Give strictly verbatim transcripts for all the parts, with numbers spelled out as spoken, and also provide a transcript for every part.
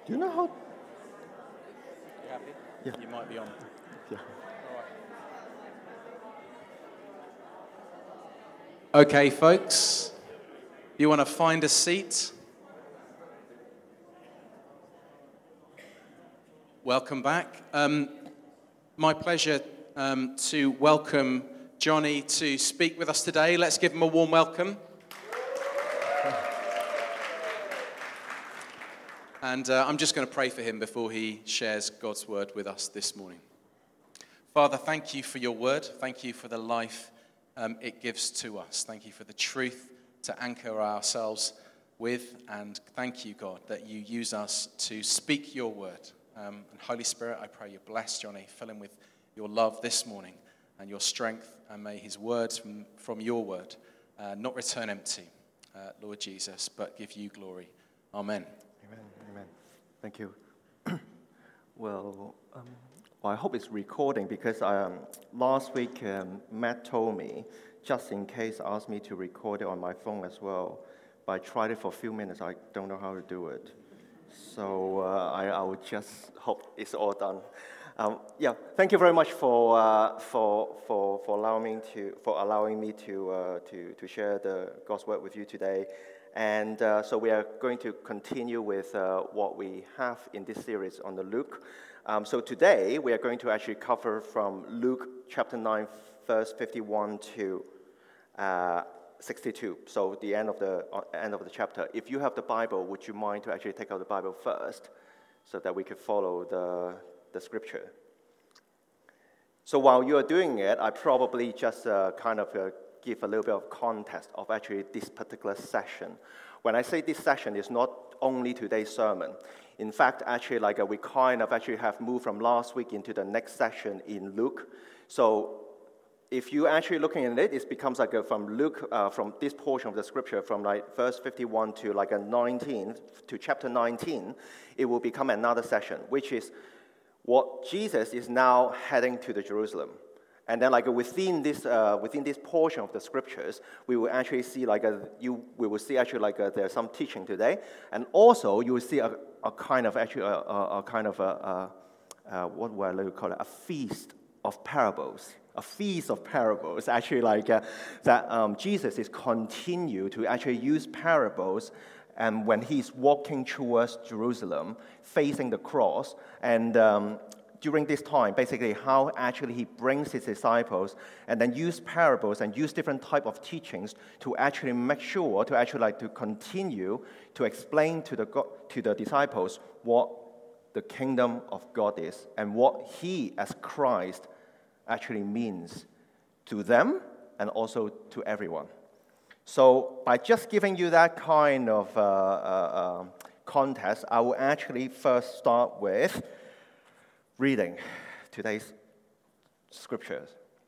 Do you know how? You happy? Yeah. You might be on. Yeah. Okay, folks, you want to find a seat? Welcome back. Um, my pleasure um, to welcome Johnny to speak with us today. Let's give him a warm welcome. And uh, I'm just going to pray for him before he shares God's word with us this morning. Father, thank you for your word. Thank you for the life um, it gives to us. Thank you for the truth to anchor ourselves with. And thank you, God, that you use us to speak your word. Um, and Holy Spirit, I pray you bless Johnny. Fill him with your love this morning and your strength. And may his words from, from your word uh, not return empty, uh, Lord Jesus, but give you glory. Amen. Amen. Amen. Thank you. well, um, well, I hope it's recording because um, last week um, Matt told me, just in case, asked me to record it on my phone as well. But I tried it for a few minutes. I don't know how to do it. So uh, I, I would just hope it's all done. Um, yeah, thank you very much for uh, for for for allowing me to for allowing me to uh, to to share the God's word with you today. And uh, so we are going to continue with uh, what we have in this series on the Luke. Um, so today we are going to actually cover from Luke chapter nine, verse fifty-one to uh, sixty-two. So the end of the uh, end of the chapter. If you have the Bible, would you mind to actually take out the Bible first, so that we could follow the the scripture? So while you are doing it, I probably just uh, kind of uh, give a little bit of context of actually this particular session. When I say this session, it's not only today's sermon. In fact, actually, like uh, we kind of actually have moved from last week into the next session in Luke. So if you actually looking at it, it becomes like a, from Luke, uh, from this portion of the scripture, from like verse fifty-one to like a nineteen, to chapter nineteen, it will become another session, which is what Jesus is now heading to the Jerusalem. And then, like within this, uh, within this portion of the scriptures, we will actually see, like a, you, we will see actually like a, there's some teaching today, and also you will see a, a kind of actually a, a, a kind of a, a, a what would I like to call it, a feast of parables, a feast of parables. Actually, like uh, that um, Jesus is continue to actually use parables. And when he's walking towards Jerusalem, facing the cross, and um, during this time, basically how actually he brings his disciples and then use parables and use different type of teachings to actually make sure, to actually like to continue to explain to the God, to the disciples what the kingdom of God is and what he as Christ actually means to them and also to everyone. So by just giving you that kind of uh, uh, uh, context, I will actually first start with reading today's scriptures.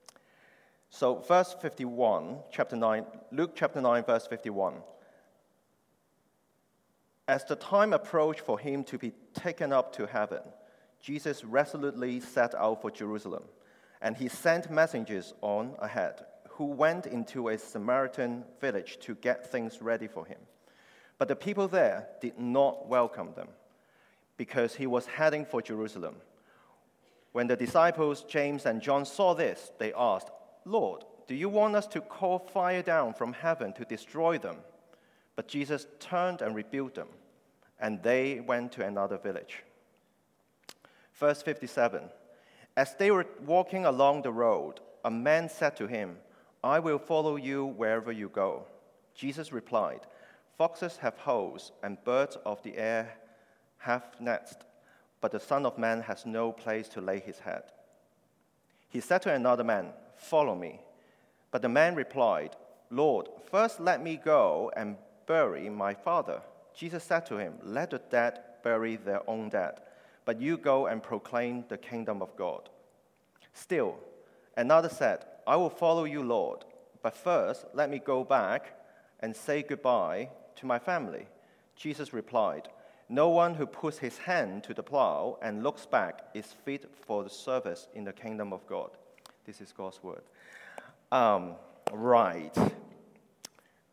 So verse fifty-one, chapter nine, Luke chapter nine, verse fifty-one. As the time approached for him to be taken up to heaven, Jesus resolutely set out for Jerusalem, and he sent messengers on ahead, who went into a Samaritan village to get things ready for him. But the people there did not welcome them, because he was heading for Jerusalem. When the disciples James and John saw this, they asked, "Lord, do you want us to call fire down from heaven to destroy them?" But Jesus turned and rebuked them, and they went to another village. Verse fifty-seven, as they were walking along the road, a man said to him, "I will follow you wherever you go." Jesus replied, "Foxes have holes, and birds of the air have nests, but the Son of Man has no place to lay his head." He said to another man, "Follow me." But the man replied, "Lord, first let me go and bury my father." Jesus said to him, "Let the dead bury their own dead, but you go and proclaim the kingdom of God." Still, another said, "I will follow you, Lord, but first let me go back and say goodbye to my family." Jesus replied, "No one who puts his hand to the plow and looks back is fit for the service in the kingdom of God." This is God's word. Um, right.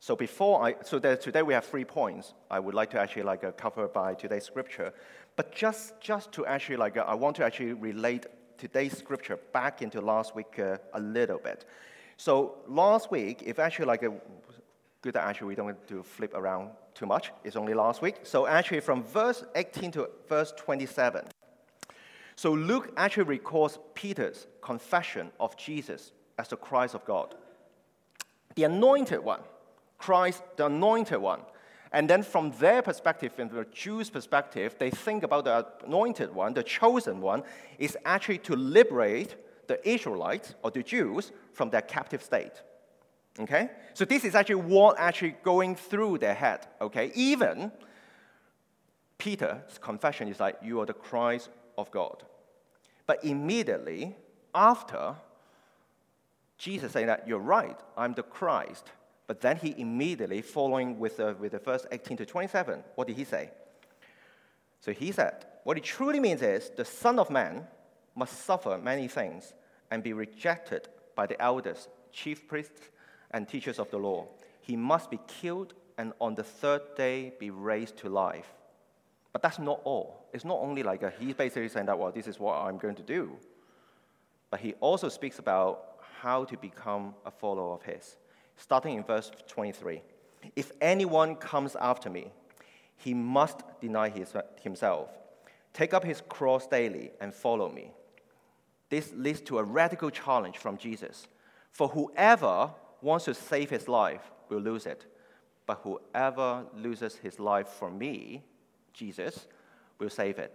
So before I, so there, today we have three points I would like to actually like uh, cover by today's scripture. But just, just to actually like, uh, I want to actually relate today's scripture back into last week uh, a little bit. So last week, if actually like, a, good that actually we don't have to flip around too much. It's only last week. So actually from verse eighteen to verse twenty-seven. So Luke actually records Peter's confession of Jesus as the Christ of God. The anointed one. Christ, the anointed one. And then from their perspective, from the Jews' perspective, they think about the anointed one, the chosen one, is actually to liberate the Israelites, or the Jews, from their captive state. Okay? So this is actually what actually going through their head. Okay? Even Peter's confession is like, you are the Christ of God. But immediately after, Jesus saying that, you're right, I'm the Christ. But then he immediately, following with the, with the verse eighteen to twenty-seven, what did he say? So he said, what it truly means is, the Son of Man must suffer many things and be rejected by the elders, chief priests, and teachers of the law. He must be killed and on the third day be raised to life. But that's not all. It's not only like a, he's basically saying that, well, this is what I'm going to do. But he also speaks about how to become a follower of his. Starting in verse twenty-three. If anyone comes after me, he must deny his, himself, take up his cross daily, and follow me. This leads to a radical challenge from Jesus. For whoever wants to save his life will lose it, but whoever loses his life for me, Jesus, will save it.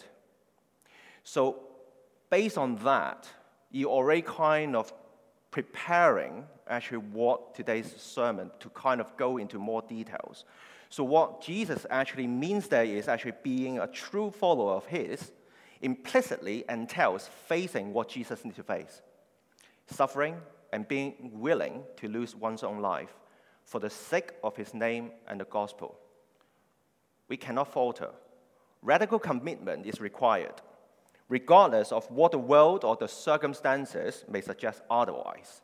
So based on that, you already kind of preparing actually what today's sermon to kind of go into more details. So what Jesus actually means there is actually being a true follower of his implicitly entails facing what Jesus needs to face. Suffering and being willing to lose one's own life for the sake of his name and the gospel. We cannot falter. Radical commitment is required, regardless of what the world or the circumstances may suggest otherwise.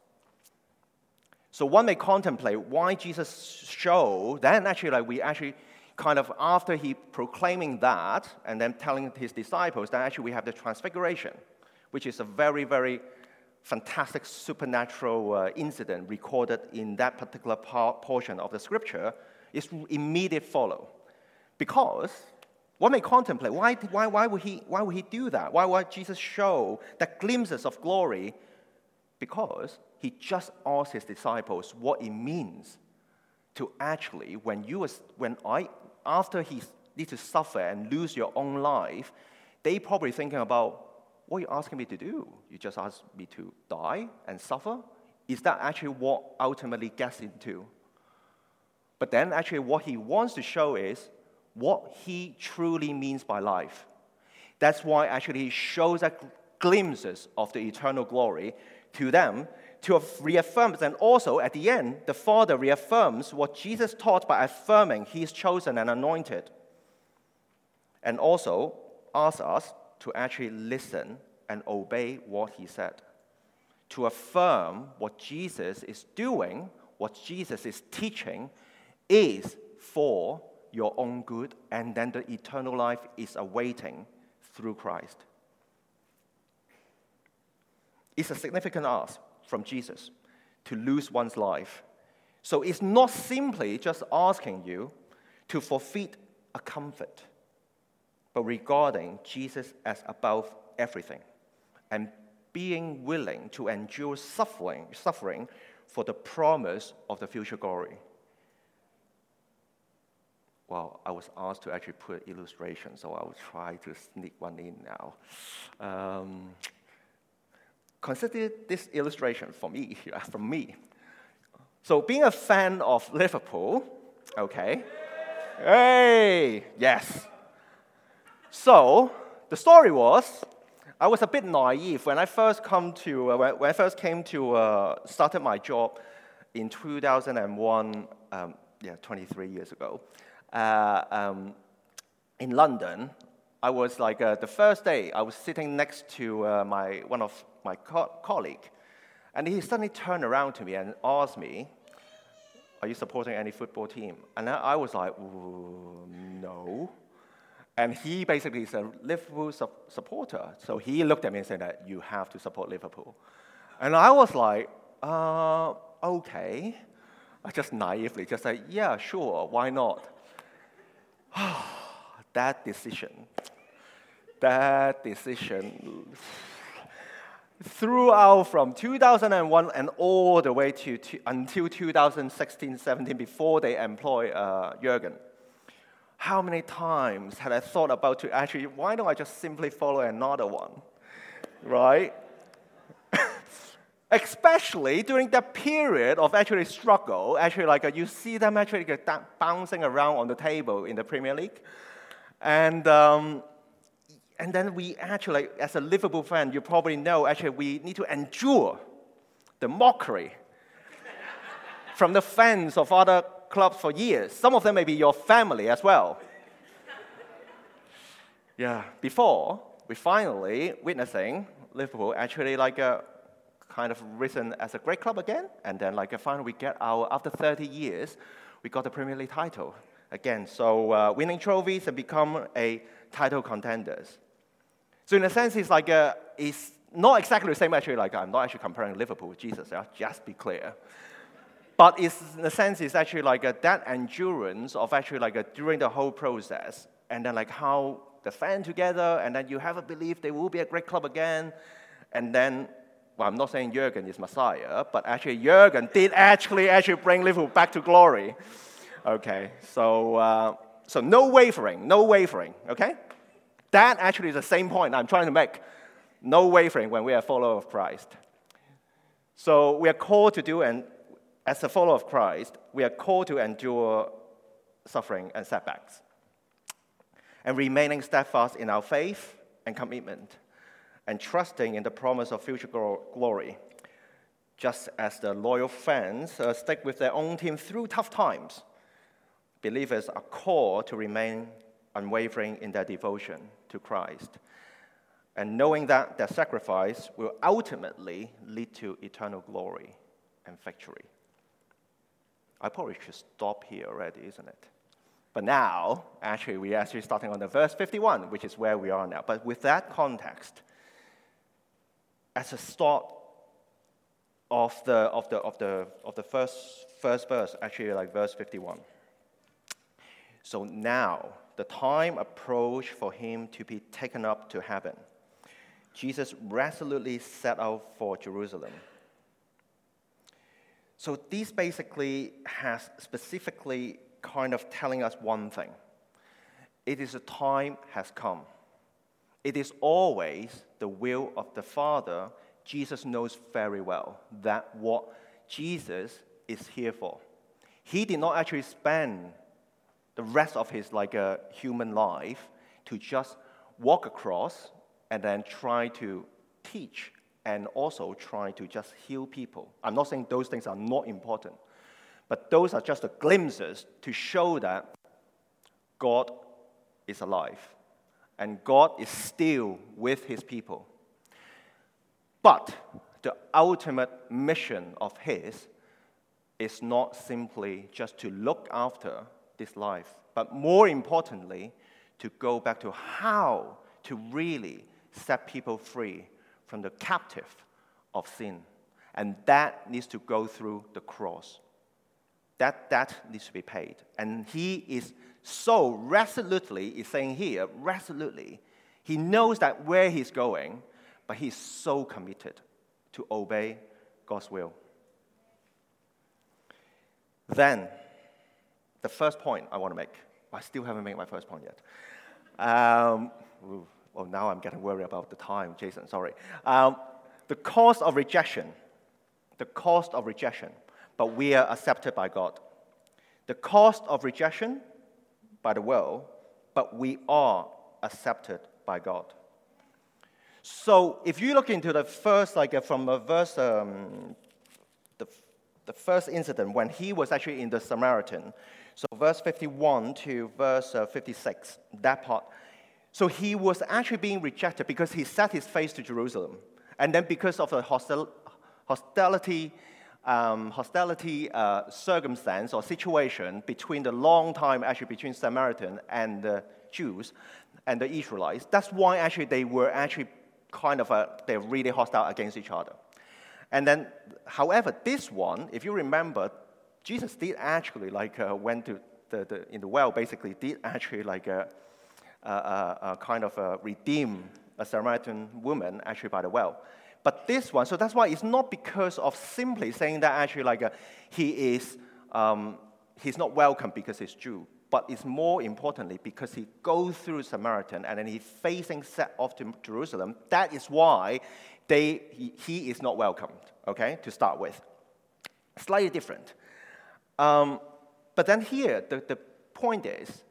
So one may contemplate why Jesus showed, then actually like we actually kind of, after he proclaiming that, and then telling his disciples, then actually we have the transfiguration, which is a very, very fantastic supernatural uh, incident recorded in that particular part, portion of the scripture, is immediate follow. Because one may contemplate, why, why, why, would he, why would he do that? Why would Jesus show that glimpses of glory? Because he just asked his disciples what it means to actually, when you, when I, after he need to suffer and lose your own life, they probably thinking about, what are you asking me to do? You just asked me to die and suffer? Is that actually what ultimately gets into? But then actually what he wants to show is what he truly means by life. That's why actually he shows that glimpses of the eternal glory to them, to reaffirm, and also at the end, the Father reaffirms what Jesus taught by affirming he is chosen and anointed. And also asks us to actually listen and obey what he said. To affirm what Jesus is doing, what Jesus is teaching, is for your own good, and then the eternal life is awaiting through Christ. It's a significant ask from Jesus to lose one's life. So it's not simply just asking you to forfeit a comfort, but regarding Jesus as above everything and being willing to endure suffering, suffering for the promise of the future glory. Well, I was asked to actually put an illustration, so I will try to sneak one in now. Um, consider this illustration for me, from me. So being a fan of Liverpool, okay. Hey, yes. So the story was, I was a bit naive when I first come to uh, when I first came to uh, started my job in two thousand one, um, yeah, twenty-three years ago, uh, um, in London. I was like uh, the first day I was sitting next to uh, my one of my co- colleague, and he suddenly turned around to me and asked me, are you supporting any football team? And I was like, no. And he basically is a Liverpool su- supporter. So he looked at me and said that you have to support Liverpool. And I was like, uh, okay. I just naively just said, yeah, sure, why not? That decision, that decision, throughout from two thousand one and all the way to, to until two thousand sixteen seventeen, before they employ uh, Jürgen, how many times had I thought about to actually, why don't I just simply follow another one, right? Especially during that period of actually struggle, actually like uh, you see them actually get that bouncing around on the table in the Premier League. And um, and then we actually, as a Liverpool fan, you probably know, actually we need to endure the mockery from the fans of other clubs for years. Some of them may be your family as well. Yeah, before we finally witnessing Liverpool actually like a kind of risen as a great club again, and then like finally we get our, after thirty years, we got the Premier League title again. So uh, winning trophies and become a title contenders. So in a sense, it's like a, it's not exactly the same actually, like I'm not actually comparing Liverpool with Jesus, I'll just be clear. But it's, in a sense, it's actually like a, that endurance of actually like a, during the whole process, and then like how the fans together, and then you have a belief they will be a great club again, and then, well, I'm not saying Jürgen is Messiah, but actually Jürgen did actually actually bring Liverpool back to glory. Okay, so uh, so no wavering, no wavering. Okay, that actually is the same point I'm trying to make. No wavering when we are followers of Christ. So we are called to do, and as a follower of Christ, we are called to endure suffering and setbacks, and remaining steadfast in our faith and commitment, and trusting in the promise of future glory, just as the loyal fans uh, stick with their own team through tough times. Believers are called to remain unwavering in their devotion to Christ, and knowing that their sacrifice will ultimately lead to eternal glory and victory. I probably should stop here already, isn't it? But now, actually, we're actually starting on the verse fifty-one, which is where we are now. But with that context, as a start of the of the of the of the first first verse, actually like verse fifty-one. So now the time approached for him to be taken up to heaven. Jesus resolutely set out for Jerusalem. So this basically has specifically kind of telling us one thing. It is the time has come. It is always the will of the Father. Jesus knows very well that what Jesus is here for. He did not actually spend the rest of his like a human life to just walk across and then try to teach and also try to just heal people. I'm not saying those things are not important, but those are just the glimpses to show that God is alive and God is still with his people. But the ultimate mission of his is not simply just to look after this life, but more importantly, to go back to how to really set people free from the captive of sin. And that needs to go through the cross. That debt needs to be paid. And he is so resolutely, is saying here, resolutely, he knows that where he's going, but he's so committed to obey God's will. Then, the first point I want to make, I still haven't made my first point yet. Um, ooh, well, now I'm getting worried about the time, Jason, sorry. Um, the cost of rejection, the cost of rejection, but we are accepted by God. The cost of rejection by the world, but we are accepted by God. So if you look into the first, like uh, from a verse, um, the, the first incident when he was actually in the Samaritan, so verse fifty-one to verse uh, fifty-six, that part. So he was actually being rejected because he set his face to Jerusalem. And then because of the hostil- hostility um, hostility uh, circumstance or situation between the long time, actually between Samaritan and the Jews and the Israelites. That's why actually they were actually kind of, a, they're really hostile against each other. And then, however, this one, if you remember, Jesus did actually like uh, went to the, the, in the well, basically did actually like uh, uh, uh, uh, kind of uh, redeem a Samaritan woman actually by the well. But this one, so that's why it's not because of simply saying that actually like uh, he is, um, he's not welcome because he's Jew, but it's more importantly because he goes through Samaritan and then he's facing set off to Jerusalem. That is why they, he, he is not welcomed, okay, to start with. Slightly different. Um, but then here, the, the point is,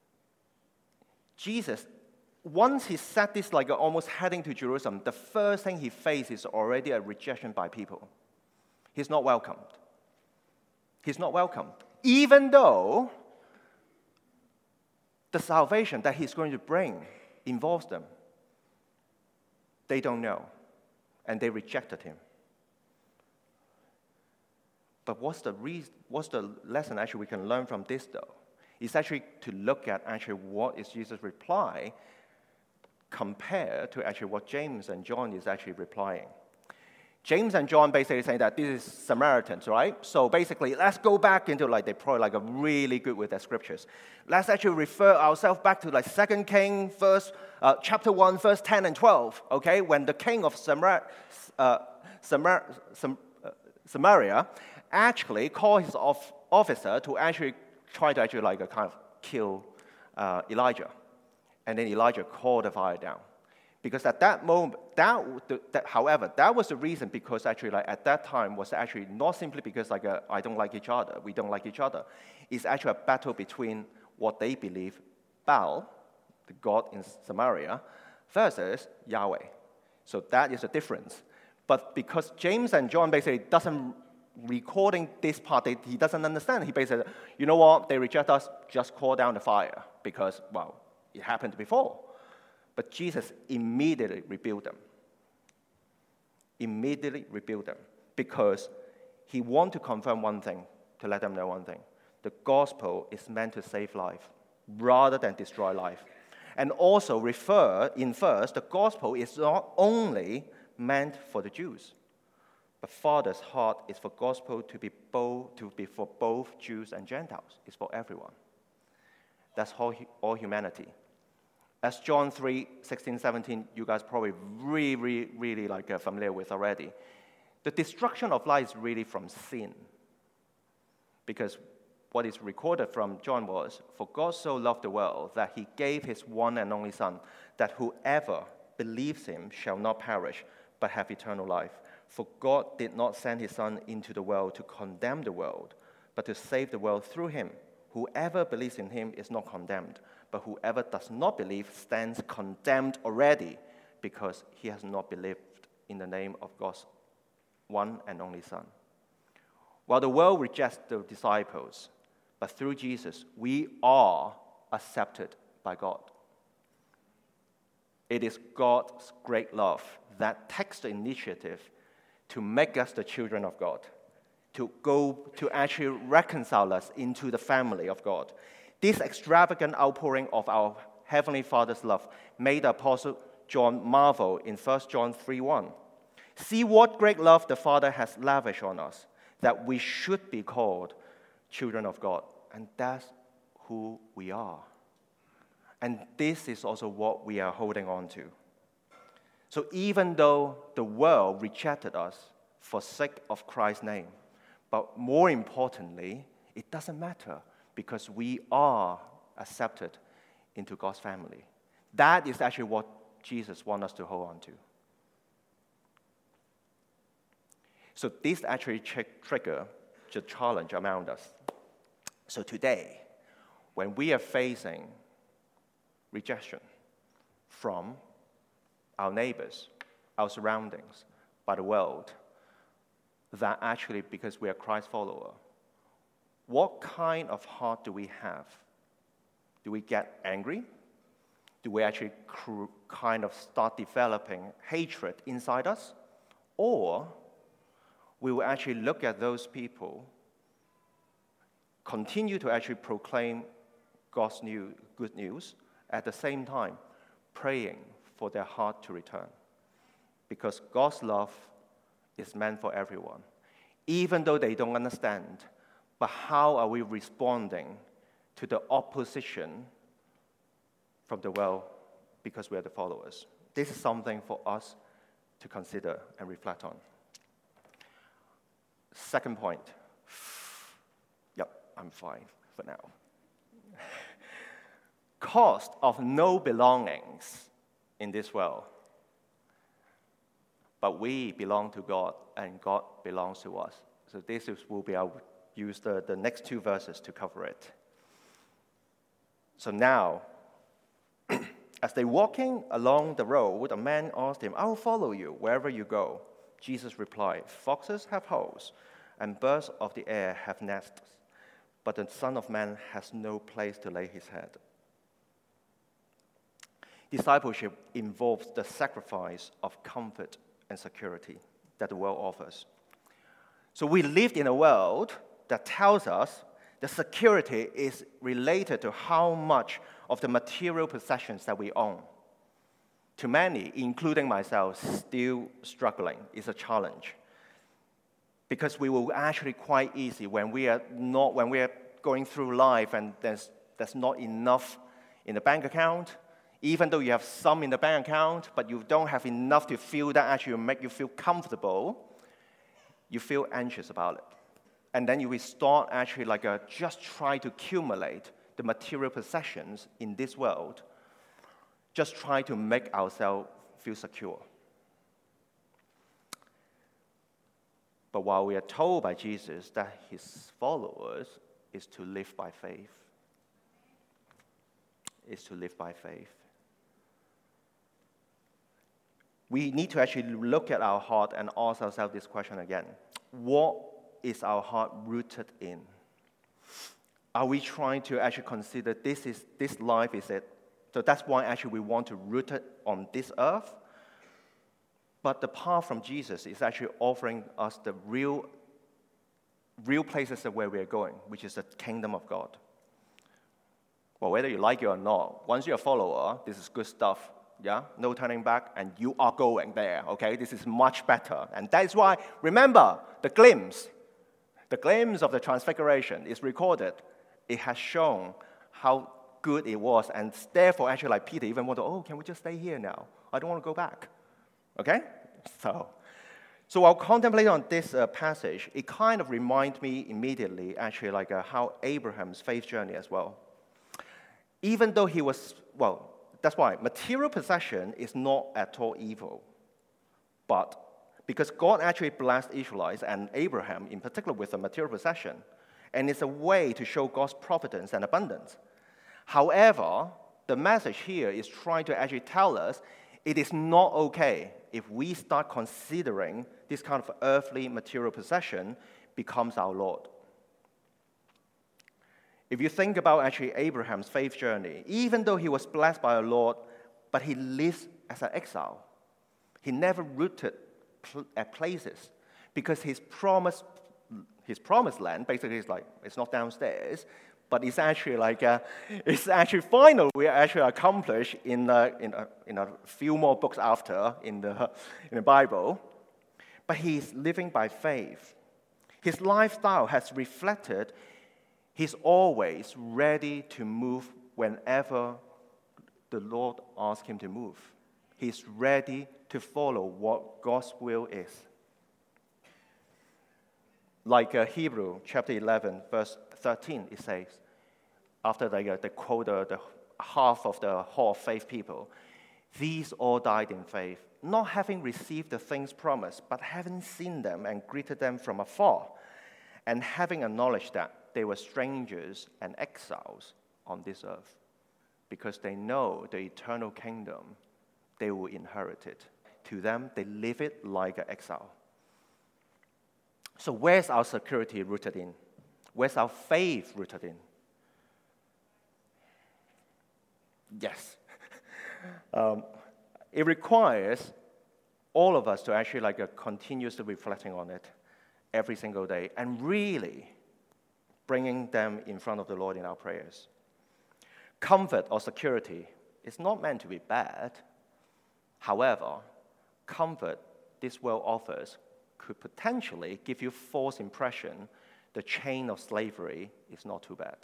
Jesus, once he said this, like almost heading to Jerusalem, the first thing he faces is already a rejection by people. He's not welcomed. He's not welcomed. Even though the salvation that he's going to bring involves them. They don't know. And they rejected him. But what's the reason, what's the lesson actually we can learn from this though? It's actually to look at actually what is Jesus' reply compared to actually what James and John is actually replying. James and John basically saying that this is Samaritans, right? So basically, let's go back into like, they probably like a really good with their scriptures. Let's actually refer ourselves back to like Second Kings, verse, uh, chapter one, verse ten and twelve, okay? When the king of Samar, uh, Samar, Sam, uh, Samaria actually called his off, officer to actually try to actually like a kind of kill uh, Elijah. And then Elijah called the fire down. Because at that moment, that, that, however, that was the reason because actually like at that time was actually not simply because like a, I don't like each other, we don't like each other. It's actually a battle between what they believe, Baal, the god in Samaria, versus Yahweh. So that is the difference. But because James and John basically doesn't recording this part, they, he doesn't understand. He basically said, you know what, they reject us, just call down the fire because, well, it happened before. But Jesus immediately rebuked them. Immediately rebuked them because he wanted to confirm one thing, to let them know one thing. The gospel is meant to save life rather than destroy life. And also refer, infers, the gospel is not only meant for the Jews, but Father's heart is for gospel to be both, to be for both Jews and Gentiles. It's for everyone. That's all, all humanity. As John three, sixteen, seventeen, you guys probably really, really, really like uh, familiar with already. The destruction of life is really from sin. Because what is recorded from John was, for God so loved the world that he gave his one and only Son, that whoever believes him shall not perish, but have eternal life. For God did not send his Son into the world to condemn the world, but to save the world through him. Whoever believes in him is not condemned, but whoever does not believe stands condemned already, because he has not believed in the name of God's one and only Son. While the world rejects the disciples, but through Jesus, we are accepted by God. It is God's great love that takes the initiative to make us the children of God, to go to actually reconcile us into the family of God. This extravagant outpouring of our Heavenly Father's love made the Apostle John marvel in First John three one. See what great love the Father has lavished on us, that we should be called children of God. And that's who we are. And this is also what we are holding on to. So even though the world rejected us for sake of Christ's name, but more importantly, it doesn't matter because we are accepted into God's family. That is actually what Jesus wants us to hold on to. So this actually tr- trigger the challenge around us. So today, when we are facing rejection from our neighbors, our surroundings, by the world, that actually because we are Christ follower, what kind of heart do we have? Do we get angry? Do we actually cr- kind of start developing hatred inside us? Or we will actually look at those people, continue to actually proclaim God's new, good news, at the same time praying for their heart to return. Because God's love is meant for everyone, even though they don't understand. But how are we responding to the opposition from the world because we are the followers? This is something for us to consider and reflect on. Second point. Yep, I'm fine for now. Cost of no belongings in this world. But we belong to God, and God belongs to us. So this is, will be, I'll use the, the next two verses to cover it. So now, as they walking along the road, a man asked him, "I will follow you wherever you go." Jesus replied, "Foxes have holes, and birds of the air have nests, but the Son of Man has no place to lay his head." Discipleship involves the sacrifice of comfort and security that the world offers. So we live in a world that tells us the security is related to how much of the material possessions that we own. To many, including myself, still struggling is a challenge. Because we will actually quite easy when we are not when we are going through life and there's there's not enough in the bank account. Even though you have some in the bank account, but you don't have enough to feel that actually make you feel comfortable, you feel anxious about it. And then you will start actually like a, just try to accumulate the material possessions in this world, just try to make ourselves feel secure. But while we are told by Jesus that his followers is to live by faith, is to live by faith. We need to actually look at our heart and ask ourselves this question again. What is our heart rooted in? Are we trying to actually consider this is this life is it? So that's why actually we want to root it on this earth. But the path from Jesus is actually offering us the real, real places of where we are going, which is the kingdom of God. Well, whether you like it or not, once you're a follower, this is good stuff. Yeah, no turning back, and you are going there, okay? This is much better. And that is why, remember, the glimpse, the glimpse of the transfiguration is recorded. It has shown how good it was, and therefore, actually, like Peter even wanted, oh, can we just stay here now? I don't want to go back, okay? So, so while contemplating on this uh, passage, it kind of reminds me immediately, actually, like uh, how Abraham's faith journey as well. Even though he was, well, that's why material possession is not at all evil. But because God actually blessed Israelites and Abraham in particular with a material possession, and it's a way to show God's providence and abundance. However, the message here is trying to actually tell us it is not okay if we start considering this kind of earthly material possession becomes our Lord. If you think about actually Abraham's faith journey, even though he was blessed by the Lord, but he lives as an exile. He never rooted pl- at places because his promised, his promised land basically is like, it's not downstairs, but it's actually like, a, it's actually final. We actually accomplished in a, in, a, in a few more books after in the, in the Bible. But he's living by faith. His lifestyle has reflected he's always ready to move whenever the Lord asks him to move. He's ready to follow what God's will is. Like uh, Hebrew chapter eleven, verse thirteen, it says, after they, uh, they quote uh, the half of the Hall of Faith people, these all died in faith, not having received the things promised, but having seen them and greeted them from afar, and having acknowledged that they were strangers and exiles on this earth, because they know the eternal kingdom, they will inherit it. To them, they live it like an exile. So where's our security rooted in? Where's our faith rooted in? Yes. um, it requires all of us to actually like uh, continuously reflecting on it every single day and really bringing them in front of the Lord in our prayers. Comfort or security is not meant to be bad. However, comfort this world offers could potentially give you false impression the chain of slavery is not too bad.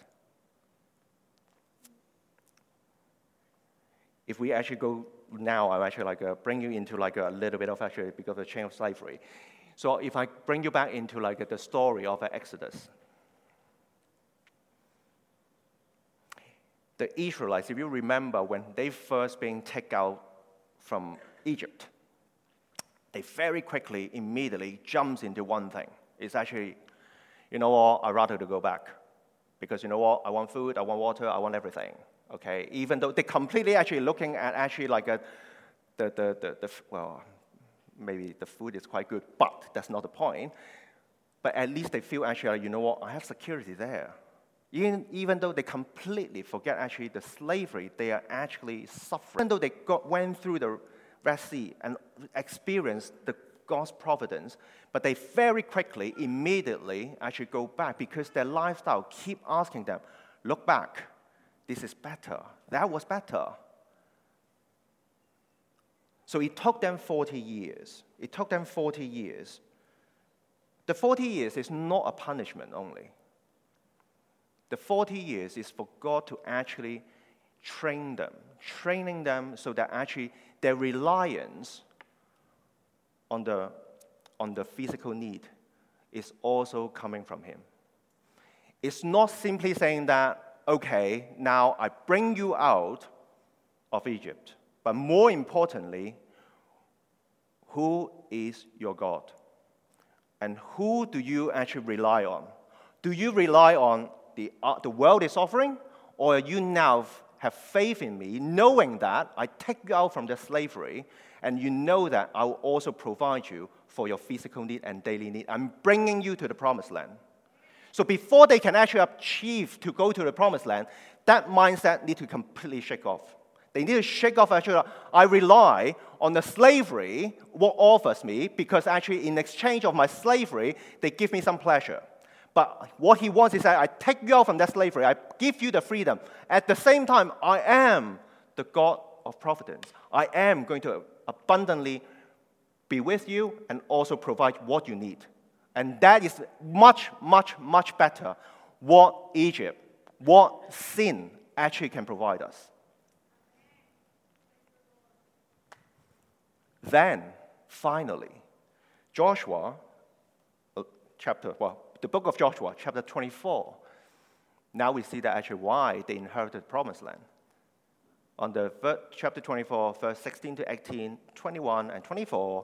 If we actually go now, I'll actually like uh, bring you into like a little bit of actually because of the chain of slavery. So if I bring you back into like uh, the story of uh, Exodus, the Israelites, if you remember when they first being taken out from Egypt, they very quickly, immediately jumps into one thing. It's actually, you know what, I'd rather to go back. Because you know what, I want food, I want water, I want everything. Okay, even though they're completely actually looking at actually like a, the, the, the, the, well, maybe the food is quite good, but that's not the point. But at least they feel actually, like, you know what, I have security there. Even, even though they completely forget actually the slavery they are actually suffering. Even though they got, went through the Red Sea and experienced the God's providence, but they very quickly, immediately actually go back because their lifestyle keep asking them, look back. This is better. That was better. So it took them forty years. It took them forty years. The forty years is not a punishment only. The forty years is for God to actually train them, training them so that actually their reliance on the, on the physical need is also coming from Him. It's not simply saying that, okay, now I bring you out of Egypt. But more importantly, who is your God? And who do you actually rely on? Do you rely on the, uh, the world is offering? Or you now have faith in me, knowing that I take you out from the slavery, and you know that I will also provide you for your physical need and daily need. I'm bringing you to the promised land. So before they can actually achieve to go to the promised land, that mindset needs to completely shake off. They need to shake off actually, I rely on the slavery, what offers me, because actually in exchange of my slavery, they give me some pleasure. But what he wants is that I take you out from that slavery, I give you the freedom. At the same time, I am the God of providence. I am going to abundantly be with you and also provide what you need. And that is much, much, much better what Egypt, what sin actually can provide us. Then, finally, Joshua, chapter, well, the book of Joshua, chapter twenty-four. Now we see that actually why they inherited the promised land. On the chapter twenty-four, verse sixteen to eighteen, twenty-one, and twenty-four,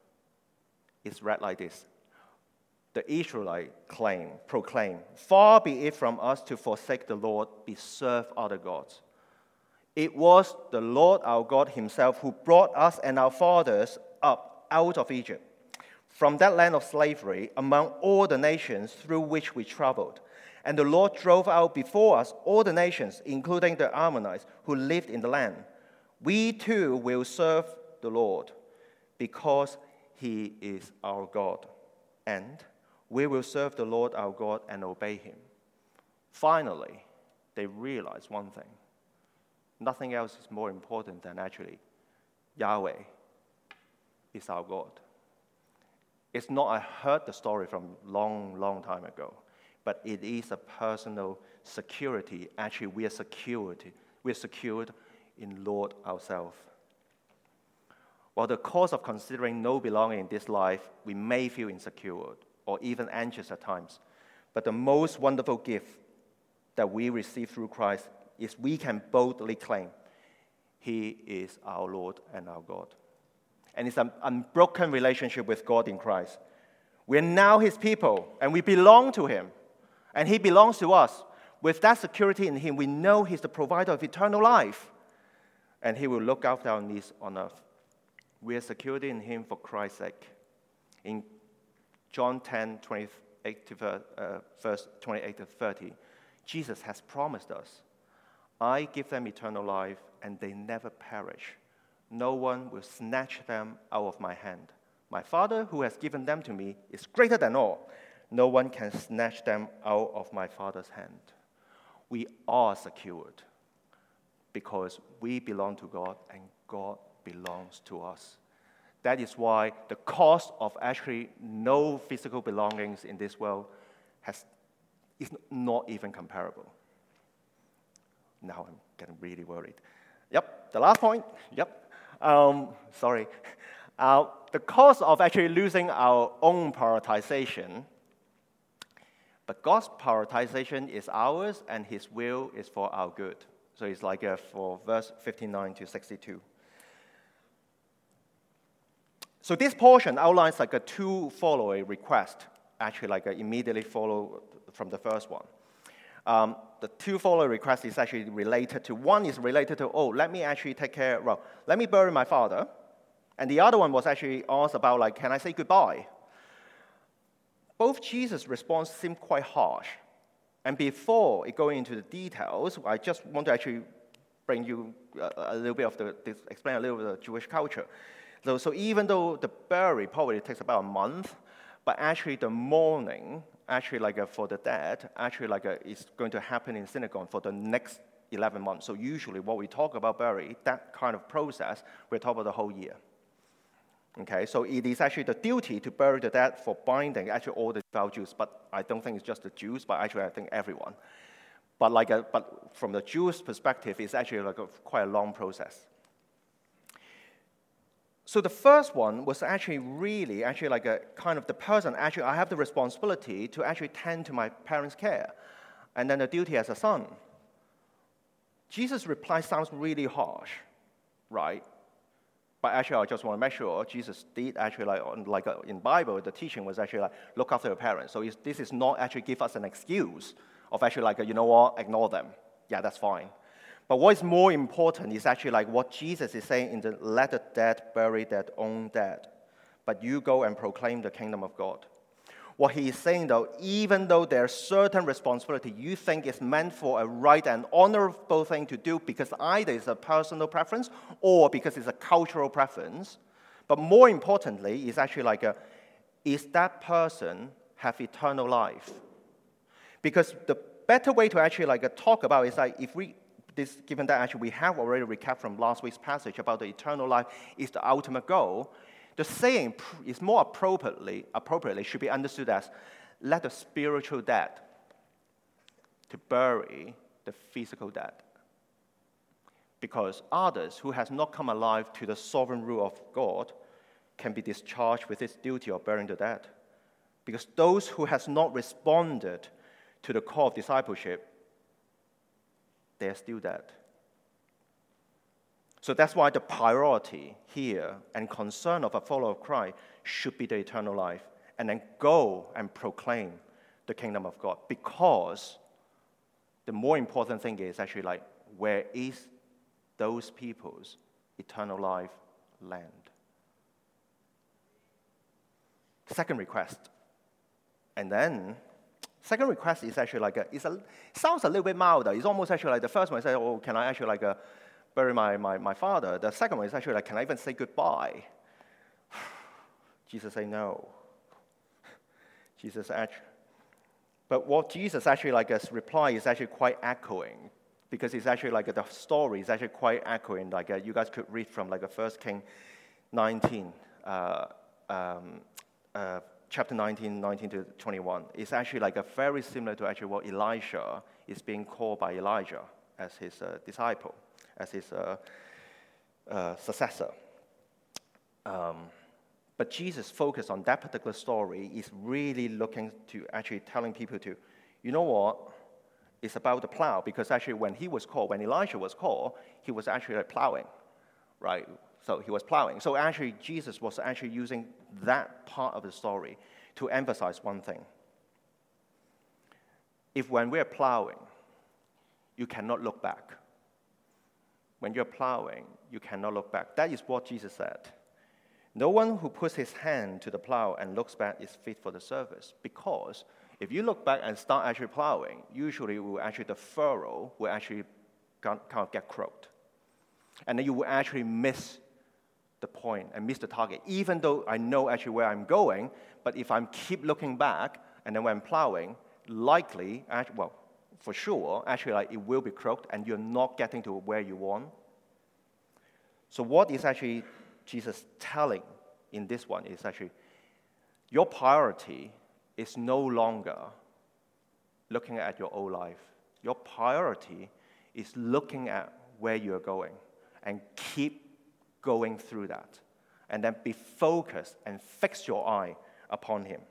it's read like this. The Israelite claim, proclaim, far be it from us to forsake the Lord, be serve other gods. It was the Lord our God himself who brought us and our fathers up out of Egypt, from that land of slavery among all the nations through which we traveled. And the Lord drove out before us all the nations, including the Ammonites who lived in the land. We too will serve the Lord, because he is our God. And we will serve the Lord our God and obey him. Finally, they realized one thing. Nothing else is more important than actually Yahweh is our God. It's not, I heard the story from long, long time ago, but it is a personal security. Actually, we are secured. We are secured in Lord ourselves. While the cost of considering no belonging in this life, we may feel insecure or even anxious at times. But the most wonderful gift that we receive through Christ is we can boldly claim he is our Lord and our God. And it's an unbroken relationship with God in Christ. We're now his people, and we belong to him. And he belongs to us. With that security in him, we know he's the provider of eternal life. And he will look after our needs on earth. We are secured in him for Christ's sake. In John ten, twenty-eight to, uh, verse twenty-eight to thirty, Jesus has promised us, I give them eternal life, and they never perish. No one will snatch them out of my hand. My Father who has given them to me is greater than all. No one can snatch them out of my Father's hand. We are secured because we belong to God and God belongs to us. That is why the cost of actually no physical belongings in this world has, is not even comparable. Now I'm getting really worried. Yep, the last point. Yep. Um, sorry. Uh, the cost of actually losing our own prioritization, but God's prioritization is ours and His will is for our good. So it's like uh, for verse fifty-nine to sixty-two. So this portion outlines like a two following request, actually like a immediately follow from the first one. Um, the two following requests is actually related to, one is related to, oh, let me actually take care, well, let me bury my father. And the other one was actually asked about like, can I say goodbye? Both Jesus' response seemed quite harsh. And before it going into the details, I just want to actually bring you a, a little bit of the, this, explain a little bit of the Jewish culture. So, so even though the bury probably takes about a month, but actually the mourning, actually like a, for the dead, actually like a, is going to happen in synagogue for the next eleven months. So usually what we talk about bury, that kind of process, we're talking about the whole year. Okay, so it is actually the duty to bury the dead for binding actually all the devout Jews, but I don't think it's just the Jews, but actually I think everyone. But like a, but from the Jewish perspective, it's actually like a, quite a long process. So the first one was actually really actually like a kind of the person, actually I have the responsibility to actually tend to my parents' care, and then the duty as a son. Jesus' reply sounds really harsh, right? But actually, I just want to make sure Jesus did actually, like, like in Bible, the teaching was actually like, look after your parents. So this is not actually give us an excuse of actually like, you know what, ignore them. Yeah, that's fine. But what is more important is actually like what Jesus is saying in the let the dead bury their own dead. But you go and proclaim the kingdom of God. What he is saying though, even though there's certain responsibility you think is meant for a right and honorable thing to do because either it's a personal preference or because it's a cultural preference, but more importantly, is actually like a, is that person have eternal life? Because the better way to actually like talk about is like if we, this given that actually we have already recapped from last week's passage about the eternal life is the ultimate goal. The saying is more appropriately, appropriately should be understood as, let the spiritual dead to bury the physical dead. Because others who has not come alive to the sovereign rule of God can be discharged with this duty of burying the dead. Because those who has not responded to the call of discipleship, they are still dead. So that's why the priority here and concern of a follower of Christ should be the eternal life, and then go and proclaim the kingdom of God. Because the more important thing is actually like, where is those people's eternal life land? Second request. And then, second request is actually like, a, it's a, it sounds a little bit milder. It's almost actually like the first one, say, oh, can I actually like a, bury my, my, my father. The second one is actually like, can I even say goodbye? Jesus say no. Jesus actually, but what Jesus actually like as reply is actually quite echoing, because it's actually like the story is actually quite echoing. Like uh, you guys could read from like a First King nineteen, uh, um, uh, chapter nineteen, nineteen to twenty-one. It's actually like a very similar to actually what Elisha is being called by Elijah as his uh, disciple, as his uh, uh, successor. Um, but Jesus' focus on that particular story is really looking to actually telling people to, you know what, it's about the plow, because actually when he was called, when Elijah was called, he was actually like plowing, right? So he was plowing. So actually Jesus was actually using that part of the story to emphasize one thing. If when we're plowing, you cannot look back. When you're plowing, you cannot look back. That is what Jesus said. No one who puts his hand to the plow and looks back is fit for the service. Because if you look back and start actually plowing, usually will actually the furrow will actually kind of get cropped. And then you will actually miss the point and miss the target, even though I know actually where I'm going. But if I keep looking back, and then when I'm plowing, likely, actually, well, for sure, actually, like, it will be crooked, and you're not getting to where you want. So what is actually Jesus telling in this one is actually, your priority is no longer looking at your old life. Your priority is looking at where you're going, and keep going through that. And then be focused and fix your eye upon him.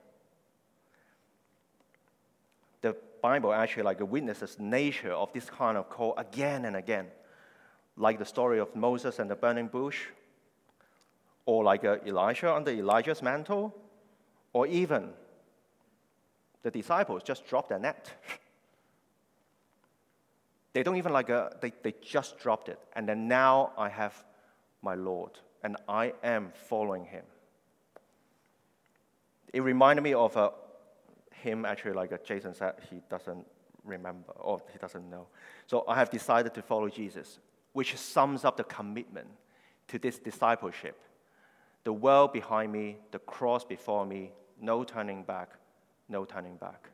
The Bible actually like witnesses the nature of this kind of call again and again, like the story of Moses and the burning bush, or like uh, Elisha under Elijah's mantle, or even the disciples just dropped their net. They don't even like, a, they, they just dropped it. And then now I have my Lord, and I am following him. It reminded me of a him, actually, like uh, Jason said, he doesn't remember, or he doesn't know. So I have decided to follow Jesus, which sums up the commitment to this discipleship. The world behind me, the cross before me, no turning back, no turning back.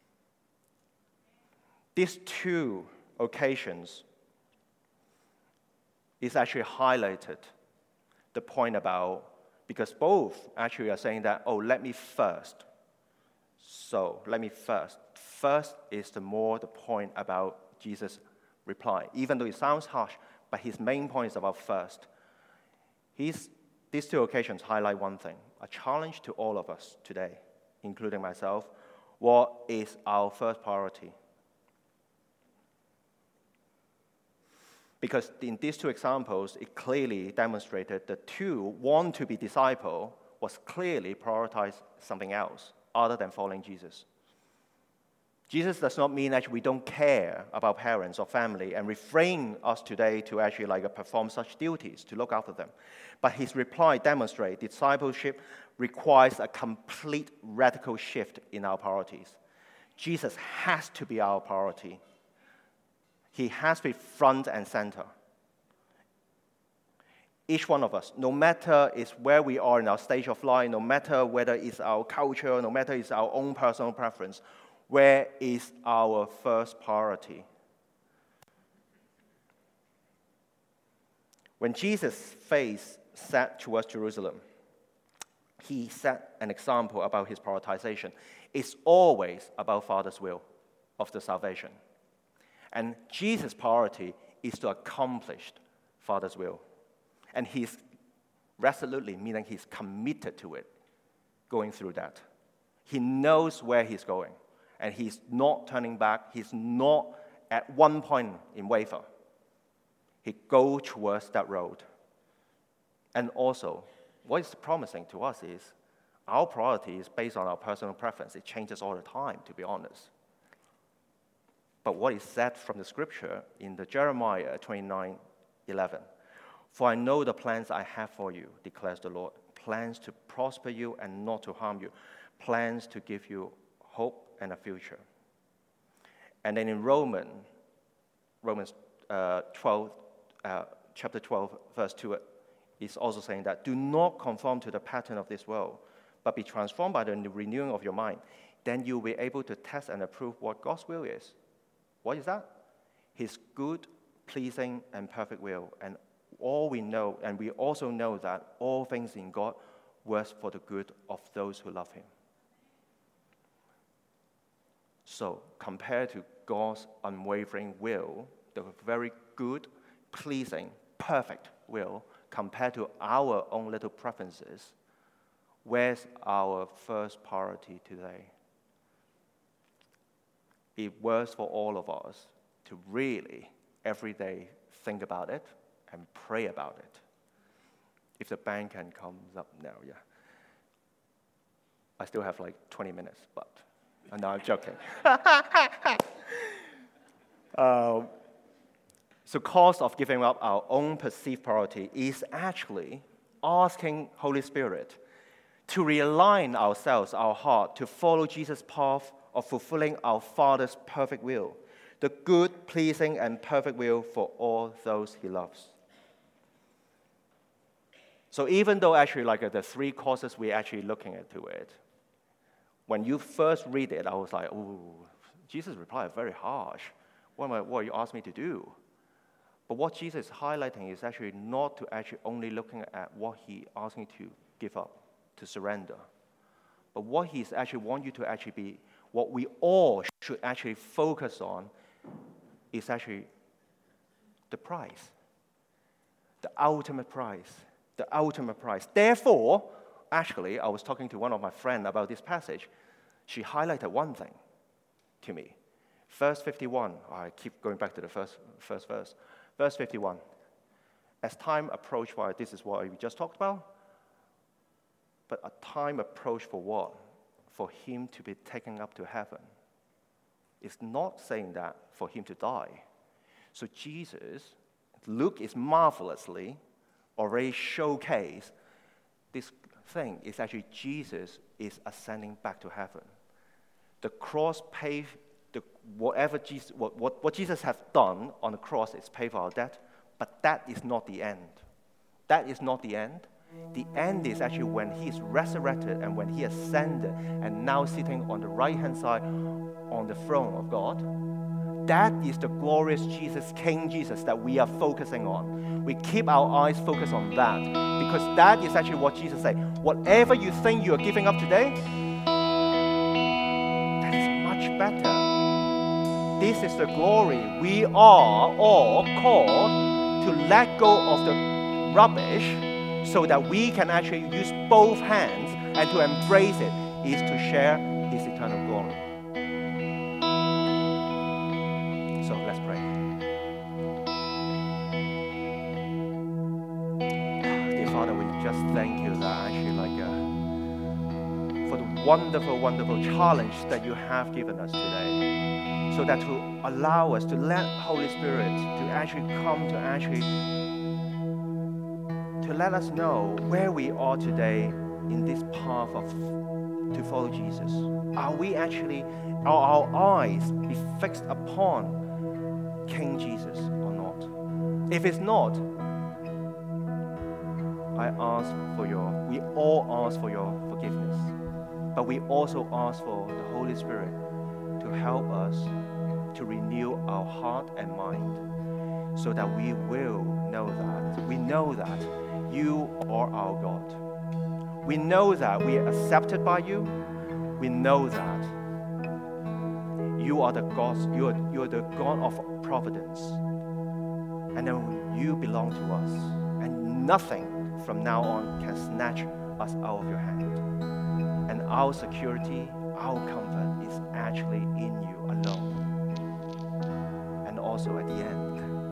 These two occasions is actually highlighted the point about, because both actually are saying that, oh, let me first. So let me first. First is the more the point about Jesus' reply. Even though it sounds harsh, but his main point is about first. He's, these two occasions highlight one thing, a challenge to all of us today, including myself. What is our first priority? Because in these two examples, it clearly demonstrated the two want to be disciple was clearly prioritize something else other than following Jesus. Jesus does not mean that we don't care about parents or family and refrain us today to actually like perform such duties, to look after them. But his reply demonstrates discipleship requires a complete radical shift in our priorities. Jesus has to be our priority. He has to be front and center. Each one of us, no matter is where we are in our stage of life, no matter whether it's our culture, no matter it's our own personal preference, where is our first priority? When Jesus' face set towards Jerusalem, he set an example about his prioritization. It's always about Father's will of the salvation. And Jesus' priority is to accomplish Father's will. And he's resolutely, meaning he's committed to it, going through that. He knows where he's going. And he's not turning back. He's not at one point in waver. He goes towards that road. And also, what is promising to us is our priority is based on our personal preference. It changes all the time, to be honest. But what is said from the scripture in the Jeremiah twenty-nine eleven, for I know the plans I have for you, declares the Lord, plans to prosper you and not to harm you, plans to give you hope and a future. And then in Roman, Romans uh, twelve, uh, chapter twelve, verse two, is also saying that, do not conform to the pattern of this world, but be transformed by the renewing of your mind. Then you'll be able to test and approve what God's will is. What is that? His good, pleasing, and perfect will. And all we know, and we also know that all things in God work for the good of those who love him. So, compared to God's unwavering will, the very good, pleasing, perfect will, compared to our own little preferences, where's our first priority today? It works for all of us to really, every day, think about it and pray about it. If the band can come up now, yeah. I still have like twenty minutes, but uh, no, I'm joking. uh, so cost of giving up our own perceived priority is actually asking Holy Spirit to realign ourselves, our heart, to follow Jesus' path of fulfilling our Father's perfect will, the good, pleasing, and perfect will for all those he loves. So even though actually like uh, the three courses we're actually looking at to it, when you first read it, I was like, oh, Jesus' reply is very harsh. What, am I, what are you asking me to do? But what Jesus is highlighting is actually not to actually only looking at what he asking to give up, to surrender. But what he's actually want you to actually be, what we all should actually focus on is actually the price. The ultimate price. The ultimate price. Therefore, actually, I was talking to one of my friends about this passage. She highlighted one thing to me. Verse fifty-one. I keep going back to the first, first verse. Verse fifty-one. As time approached, well, this is what we just talked about. But a time approached for what? For him to be taken up to heaven. It's not saying that for him to die. So Jesus, Luke is marvelously already showcased this thing. It's actually Jesus is ascending back to heaven. The cross paid, the, whatever Jesus, what, what, what Jesus has done on the cross is pay for our debt, but that is not the end. That is not the end. The end is actually when he is resurrected and when he ascended and now sitting on the right-hand side on the throne of God. That is the glorious Jesus, King Jesus, that we are focusing on. We keep our eyes focused on that because that is actually what Jesus said. Whatever you think you are giving up today, that is much better. This is the glory. We are all called to let go of the rubbish so that we can actually use both hands and to embrace it is to share his eternal glory. So let's pray. Dear Father, we just thank you that actually like uh, for the wonderful, wonderful challenge that you have given us today. So that to allow us to let Holy Spirit to actually come to actually to let us know where we are today in this path of to follow Jesus. Are we actually, are our eyes be fixed upon King Jesus or not? If it's not, I ask for your, we all ask for your forgiveness, but we also ask for the Holy Spirit to help us to renew our heart and mind so that we will know that, we know that you are our God. We know that we are accepted by you. We know that you are the God, you are, you are the God of providence. And then you belong to us. And nothing from now on can snatch us out of your hand. And our security, our comfort is actually in you alone. And also at the end,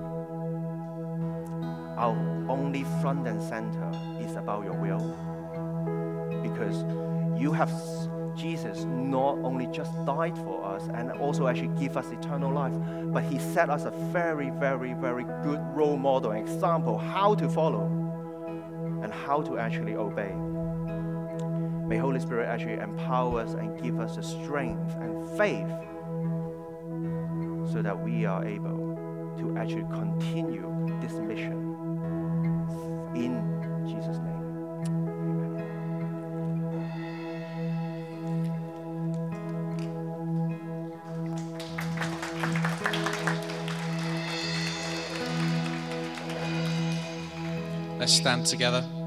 our only front and center is about your will. Because you have, Jesus not only just died for us and also actually give us eternal life, but he set us a very, very, very good role model, example, how to follow and how to actually obey. May Holy Spirit actually empower us and give us the strength and faith so that we are able to actually continue this mission. In Jesus' name. Let's stand together.